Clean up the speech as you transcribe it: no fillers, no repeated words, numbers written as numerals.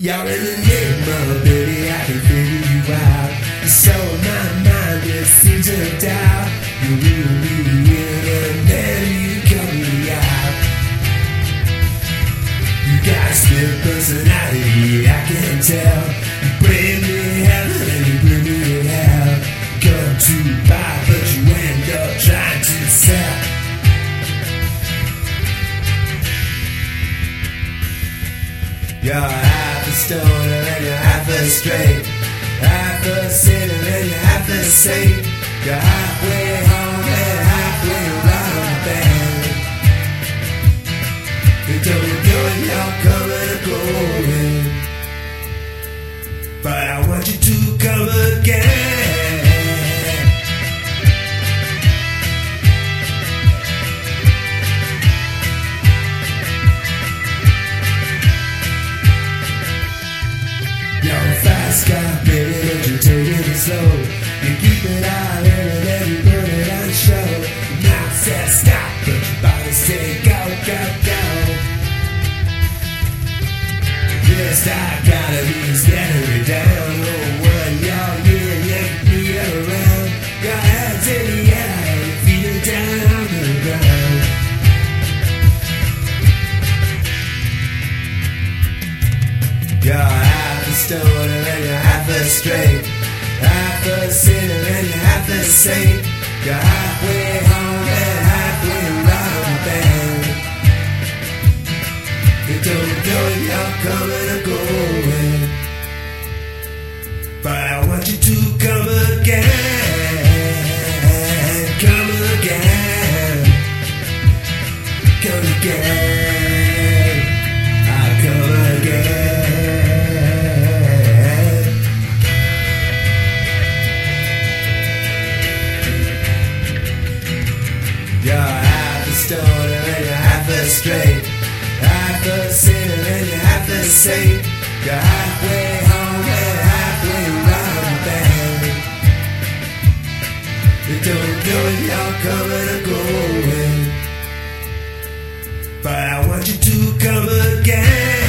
You're an enigma, baby, I can figure you out. You're so in my mind, it seems to doubt. You're really weird, and then you cut me out. You got a split personality, I can tell. You bring me heaven and you bring me hell. Come to buy, but you end up trying to sell. You're half a stoner and you're half a straight, half a sinner and you're half a saint. You're halfway home and halfway around the bend. You don't know if you're coming or going, but I want you to come again. You're a fast guy, baby, but you're taking it slow. You keep it out and then you put it on show. Your mouth says stop, but your body says go, go, go. Yes, I gotta be standing me down. Oh, when you're here, you can be around. Your hands in the air, your feet are down on the ground. You're half a stoner and you're half a straight, half a sinner and you're half a saint. You're halfway home and halfway around the bend. You don't know if you're coming or going, but I want you to come again, come again, come again, I'll come again. You're half a stoner and you're half a straight, half a sinner and you're half a saint. You're halfway home and halfway around the bend. You don't know if you're coming or going, but I want you to come again.